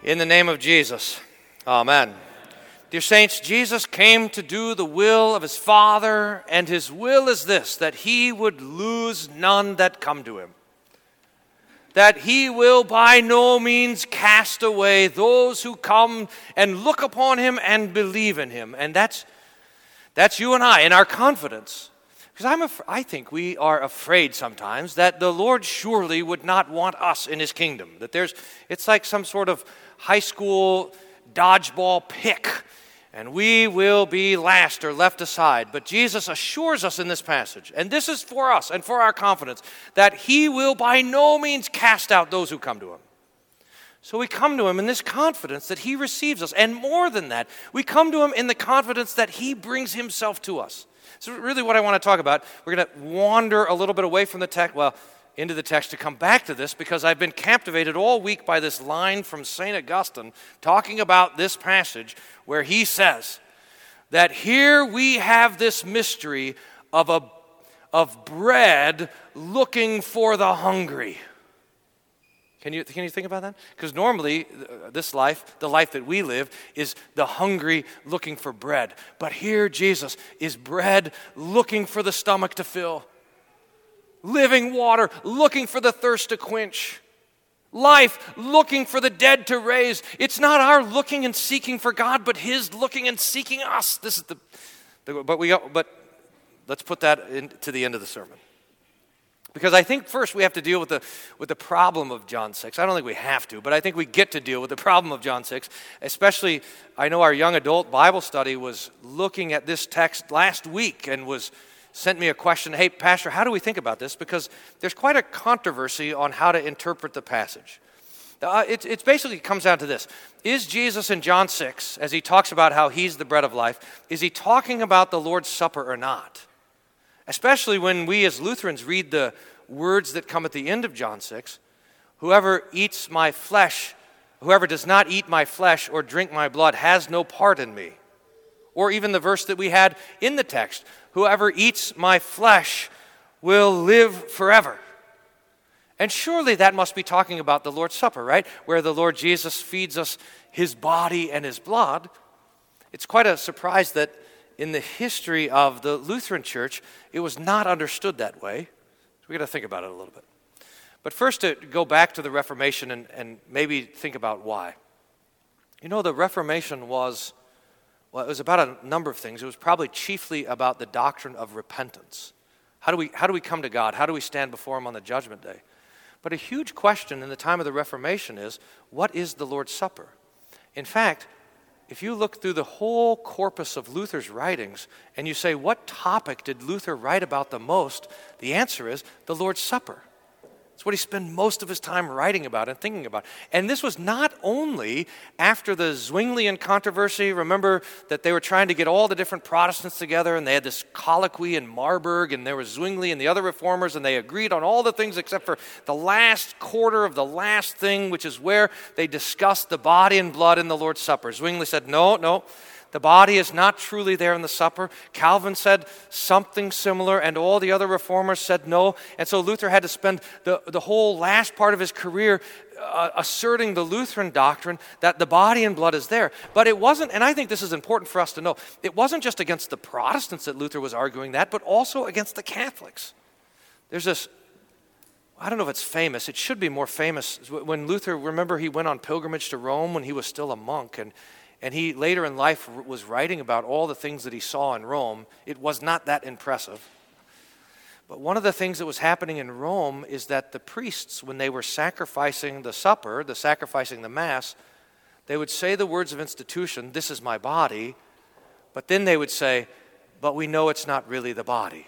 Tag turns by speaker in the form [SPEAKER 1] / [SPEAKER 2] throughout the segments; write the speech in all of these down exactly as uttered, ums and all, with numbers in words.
[SPEAKER 1] In the name of Jesus, amen. Dear saints, Jesus came to do the will of his Father, and his will is this, that he would lose none that come to him. That he will by no means cast away those who come and look upon him and believe in him. And that's that's you and I, and our confidence. Because I'm af- I think we are afraid sometimes that the Lord surely would not want us in his kingdom. That there's, it's like some sort of high school dodgeball pick, and we will be last or left aside. But Jesus assures us in this passage, and this is for us and for our confidence, that he will by no means cast out those who come to him. So we come to him in this confidence that he receives us. And more than that, we come to him in the confidence that he brings himself to us. So really what I want to talk about, we're going to wander a little bit away from the text, well, into the text to come back to this, because I've been captivated all week by this line from Saint Augustine talking about this passage where he says that here we have this mystery of a of bread looking for the hungry. Can you, can you think about that? Because normally, this life, the life that we live, is the hungry looking for bread. But here, Jesus is bread looking for the stomach to fill. Living water looking for the thirst to quench. Life looking for the dead to raise. It's not our looking and seeking for God, but his looking and seeking us. This is the, the but we but let's put that into the end of the sermon. Because I think first we have to deal with the with the problem of John six. I don't think we have to, but I think we get to deal with the problem of John six. Especially, I know our young adult Bible study was looking at this text last week and was sent me a question, hey, Pastor, how do we think about this? Because there's quite a controversy on how to interpret the passage. Uh, it, it basically comes down to this. Is Jesus in John six, as he talks about how he's the bread of life, is he talking about the Lord's Supper or not? Especially when we as Lutherans read the words that come at the end of John six, whoever eats my flesh, whoever does not eat my flesh or drink my blood has no part in me. Or even the verse that we had in the text, whoever eats my flesh will live forever. And surely that must be talking about the Lord's Supper, right? Where the Lord Jesus feeds us his body and his blood. It's quite a surprise that in the history of the Lutheran Church, it was not understood that way. So we've got to think about it a little bit. But first, to go back to the Reformation and, and maybe think about why. You know, the Reformation was, well, it was about a number of things. It was probably chiefly about the doctrine of repentance. How do we, how do we come to God? How do we stand before him on the judgment day? But a huge question in the time of the Reformation is, what is the Lord's Supper? In fact, if you look through the whole corpus of Luther's writings and you say, what topic did Luther write about the most? The answer is the Lord's Supper. It's what he spent most of his time writing about and thinking about. And this was not only after the Zwinglian controversy. Remember that they were trying to get all the different Protestants together, and they had this colloquy in Marburg, and there was Zwingli and the other reformers, and they agreed on all the things except for the last quarter of the last thing, which is where they discussed the body and blood in the Lord's Supper. Zwingli said, no, no. The body is not truly there in the supper. Calvin said something similar, and all the other reformers said no. And so Luther had to spend the, the whole last part of his career uh, asserting the Lutheran doctrine that the body and blood is there. But it wasn't, and I think this is important for us to know, it wasn't just against the Protestants that Luther was arguing that, but also against the Catholics. There's this, I don't know if it's famous, it should be more famous. When Luther, remember he went on pilgrimage to Rome when he was still a monk, and And he later in life was writing about all the things that he saw in Rome. It was not that impressive. But one of the things that was happening in Rome is that the priests, when they were sacrificing the supper, the sacrificing the Mass, they would say the words of institution, this is my body, but then they would say, but we know it's not really the body.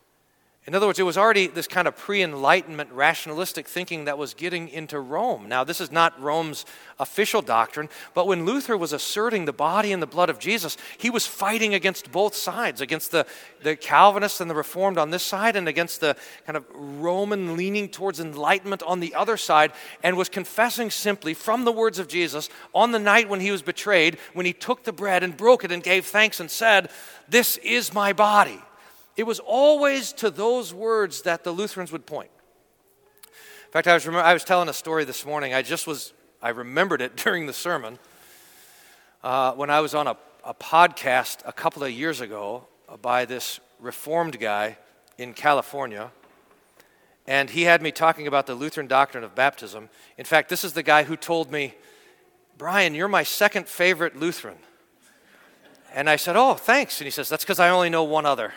[SPEAKER 1] In other words, it was already this kind of pre-Enlightenment rationalistic thinking that was getting into Rome. Now, this is not Rome's official doctrine, but when Luther was asserting the body and the blood of Jesus, he was fighting against both sides, against the, the Calvinists and the Reformed on this side, and against the kind of Roman leaning towards Enlightenment on the other side, and was confessing simply from the words of Jesus on the night when he was betrayed, when he took the bread and broke it and gave thanks and said, "This is my body." It was always to those words that the Lutherans would point. In fact, I was remember, I was telling a story this morning. I just was I remembered it during the sermon uh, when I was on a, a podcast a couple of years ago by this Reformed guy in California. And he had me talking about the Lutheran doctrine of baptism. In fact, this is the guy who told me, Brian, you're my second favorite Lutheran. And I said, oh, thanks. And he says, that's because I only know one other.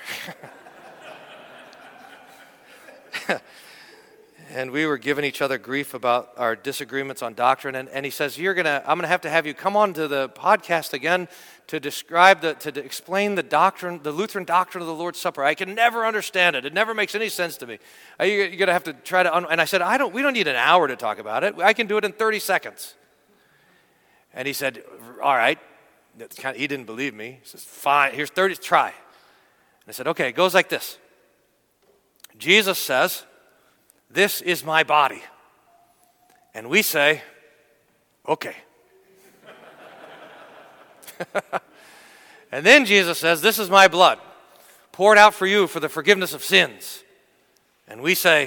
[SPEAKER 1] And we were giving each other grief about our disagreements on doctrine. And, and he says, "You're gonna, I'm gonna have to have you come on to the podcast again to describe the, to de- explain the doctrine, the Lutheran doctrine of the Lord's Supper. I can never understand it. It never makes any sense to me. Uh, you, you're gonna have to try to." Un-. And I said, "I don't. We don't need an hour to talk about it. I can do it in thirty seconds." And he said, "All right." That's kind of, he didn't believe me. He says, "Fine. Here's thirty. Try." And I said, "Okay. It goes like this. Jesus says, 'This is my body.' And we say, 'Okay.' And then Jesus says, 'This is my blood, poured out for you for the forgiveness of sins.' And we say,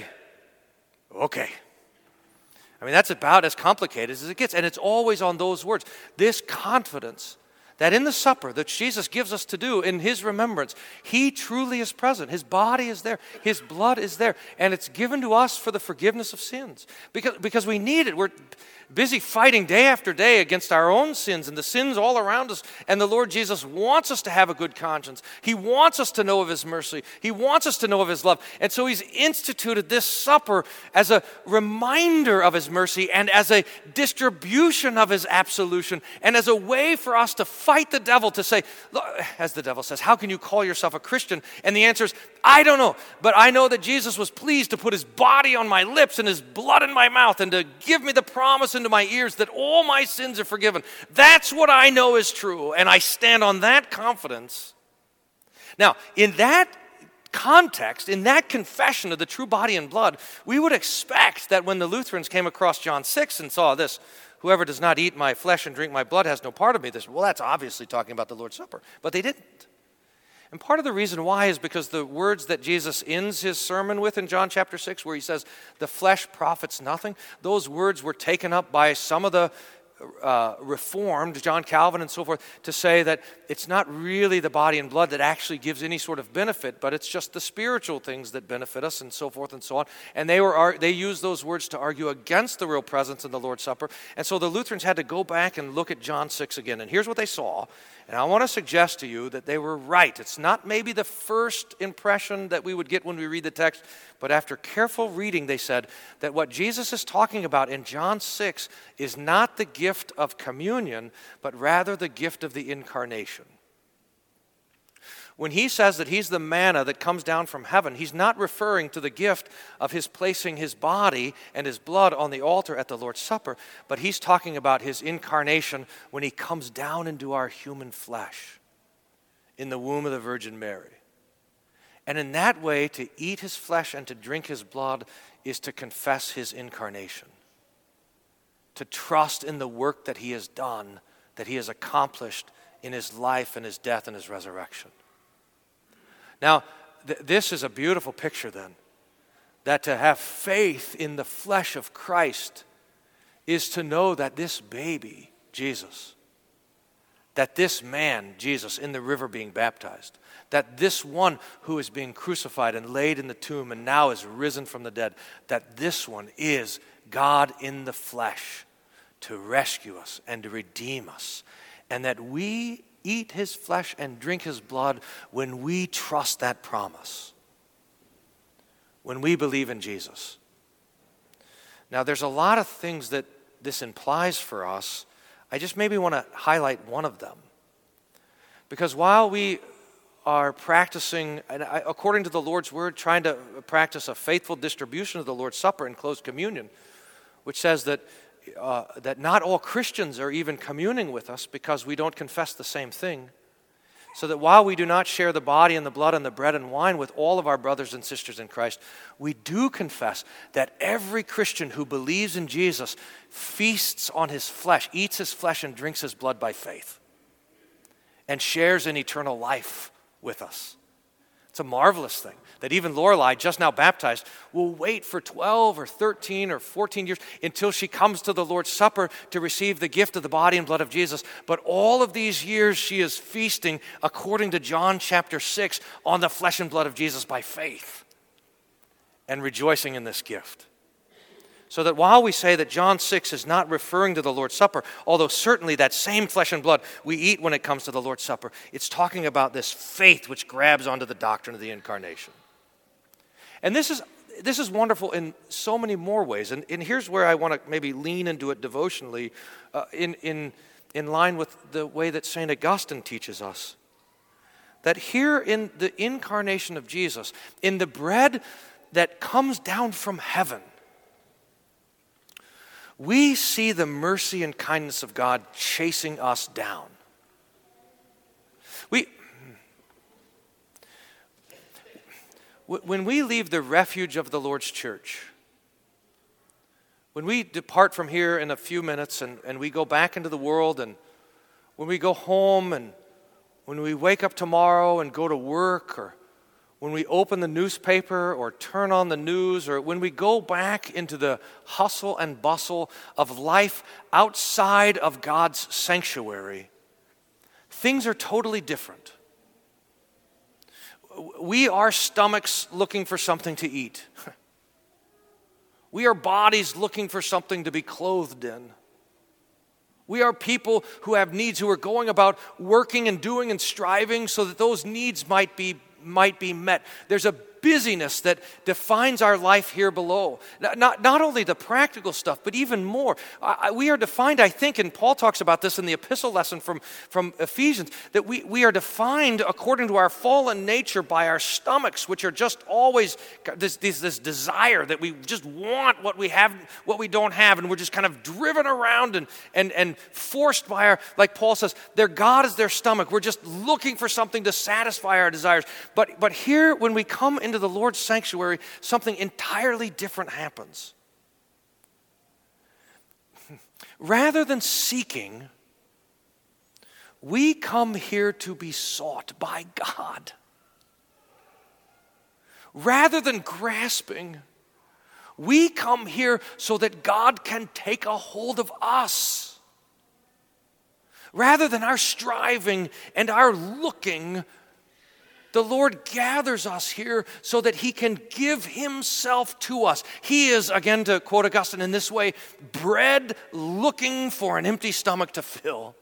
[SPEAKER 1] 'Okay.'" I mean, that's about as complicated as it gets. And it's always on those words. This confidence that in the supper that Jesus gives us to do in his remembrance, he truly is present. His body is there. His blood is there. And it's given to us for the forgiveness of sins. Because, because we need it. We're busy fighting day after day against our own sins and the sins all around us. And the Lord Jesus wants us to have a good conscience. He wants us to know of his mercy. He wants us to know of his love. And so he's instituted this supper as a reminder of his mercy and as a distribution of his absolution and as a way for us to fight the devil, to say, as the devil says, "How can you call yourself a Christian?" And the answer is, "I don't know, but I know that Jesus was pleased to put his body on my lips and his blood in my mouth and to give me the promise into my ears that all my sins are forgiven. That's what I know is true, and I stand on that confidence." Now, in that context, in that confession of the true body and blood, we would expect that when the Lutherans came across John six and saw this, "Whoever does not eat my flesh and drink my blood has no part of me," this, well, that's obviously talking about the Lord's Supper. But they didn't. And part of the reason why is because the words that Jesus ends his sermon with in John chapter six, where he says, "The flesh profits nothing," those words were taken up by some of the uh, Reformed, John Calvin and so forth, to say that it's not really the body and blood that actually gives any sort of benefit, but it's just the spiritual things that benefit us and so forth and so on. And they were they used those words to argue against the real presence in the Lord's Supper. And so the Lutherans had to go back and look at John six again. And here's what they saw. And I want to suggest to you that they were right. It's not maybe the first impression that we would get when we read the text, but after careful reading, they said that what Jesus is talking about in John six is not the gift of communion, but rather the gift of the incarnation. When he says that he's the manna that comes down from heaven, he's not referring to the gift of his placing his body and his blood on the altar at the Lord's Supper, but he's talking about his incarnation when he comes down into our human flesh in the womb of the Virgin Mary. And in that way, to eat his flesh and to drink his blood is to confess his incarnation, to trust in the work that he has done, that he has accomplished in his life and his death and his resurrection. Now, th- this is a beautiful picture then, that to have faith in the flesh of Christ is to know that this baby, Jesus, that this man, Jesus, in the river being baptized, that this one who is being crucified and laid in the tomb and now is risen from the dead, that this one is God in the flesh to rescue us and to redeem us, and that we eat his flesh and drink his blood when we trust that promise, when we believe in Jesus. Now, there's a lot of things that this implies for us. I just maybe want to highlight one of them. Because while we are practicing, according to the Lord's word, trying to practice a faithful distribution of the Lord's Supper and close communion, which says that Uh, that not all Christians are even communing with us because we don't confess the same thing. So that while we do not share the body and the blood and the bread and wine with all of our brothers and sisters in Christ, we do confess that every Christian who believes in Jesus feasts on his flesh, eats his flesh and drinks his blood by faith, and shares in eternal life with us. It's a marvelous thing that even Lorelei, just now baptized, will wait for twelve or thirteen or fourteen years until she comes to the Lord's Supper to receive the gift of the body and blood of Jesus. But all of these years she is feasting, according to John chapter six, on the flesh and blood of Jesus by faith and rejoicing in this gift. So that while we say that John six is not referring to the Lord's Supper, although certainly that same flesh and blood we eat when it comes to the Lord's Supper, it's talking about this faith which grabs onto the doctrine of the incarnation. And this is this is wonderful in so many more ways. And, and here's where I want to maybe lean into it devotionally uh, in, in, in line with the way that Saint Augustine teaches us. That here in the incarnation of Jesus, in the bread that comes down from heaven, we see the mercy and kindness of God chasing us down. We, when we leave the refuge of the Lord's church, when we depart from here in a few minutes and, and we go back into the world, and when we go home, and when we wake up tomorrow and go to work, or when we open the newspaper or turn on the news, or when we go back into the hustle and bustle of life outside of God's sanctuary, things are totally different. We are stomachs looking for something to eat. We are bodies looking for something to be clothed in. We are people who have needs, who are going about working and doing and striving so that those needs might be might be met. There's a busyness that defines our life here below. Not, not only the practical stuff, but even more. I, we are defined, I think, and Paul talks about this in the epistle lesson from, from Ephesians, that we, we are defined according to our fallen nature by our stomachs, which are just always this, this, this desire that we just want what we have, what we don't have, and we're just kind of driven around and, and, and forced by our, like Paul says, their God is their stomach. We're just looking for something to satisfy our desires. But, but here, when we come into the Lord's sanctuary, something entirely different happens. Rather than seeking, we come here to be sought by God. Rather than grasping, we come here so that God can take a hold of us. Rather than our striving and our looking, the Lord gathers us here so that he can give himself to us. He is, again to quote Augustine in this way, bread looking for an empty stomach to fill.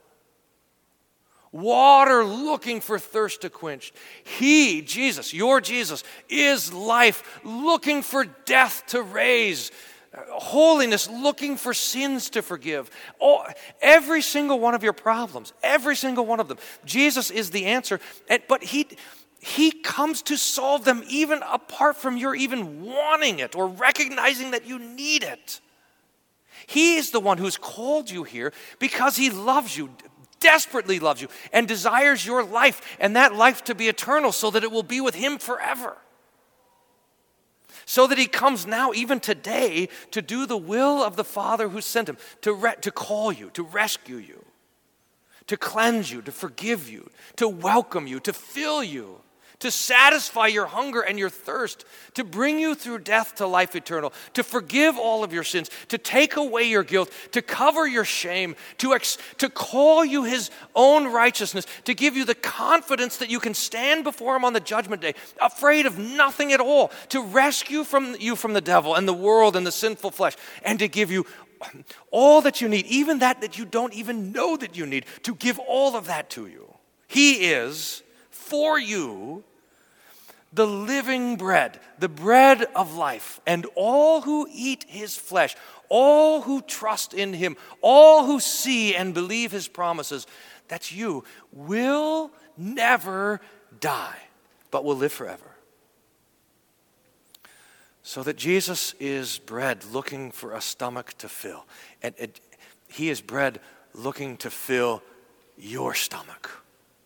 [SPEAKER 1] Water looking for thirst to quench. He, Jesus, your Jesus, is life looking for death to raise. Holiness looking for sins to forgive. Oh, every single one of your problems, every single one of them. Jesus is the answer, but he... He comes to solve them even apart from your even wanting it or recognizing that you need it. He is the one who's called you here because he loves you, desperately loves you, and desires your life and that life to be eternal so that it will be with him forever. So that he comes now, even today, to do the will of the Father who sent him, to, re- to call you, to rescue you, to cleanse you, to forgive you, to welcome you, to fill you, to satisfy your hunger and your thirst, to bring you through death to life eternal, to forgive all of your sins, to take away your guilt, to cover your shame, to, ex- to call you his own righteousness, to give you the confidence that you can stand before him on the judgment day, afraid of nothing at all, to rescue from you from the devil and the world and the sinful flesh, and to give you all that you need, even that that you don't even know that you need, to give all of that to you. He is, for you, the living bread, the bread of life, and all who eat his flesh, all who trust in him, all who see and believe his promises, that's you, will never die, but will live forever. So that Jesus is bread looking for a stomach to fill. And it, he is bread looking to fill your stomach,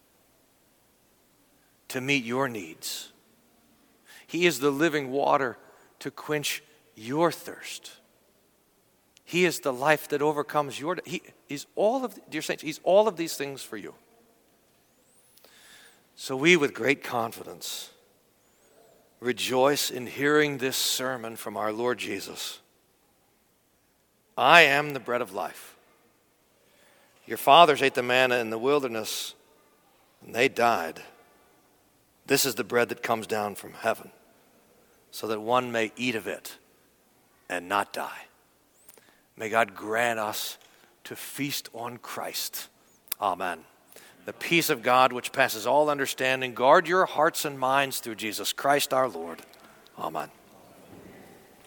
[SPEAKER 1] to meet your needs. He is the living water to quench your thirst. He is the life that overcomes your... He, he's all of, dear saints, he's all of these things for you. So we, with great confidence, rejoice in hearing this sermon from our Lord Jesus. I am the bread of life. Your fathers ate the manna in the wilderness, and they died. This is the bread that comes down from heaven, so that one may eat of it and not die. May God grant us to feast on Christ. Amen. The peace of God, which passes all understanding, guard your hearts and minds through Jesus Christ our Lord. Amen.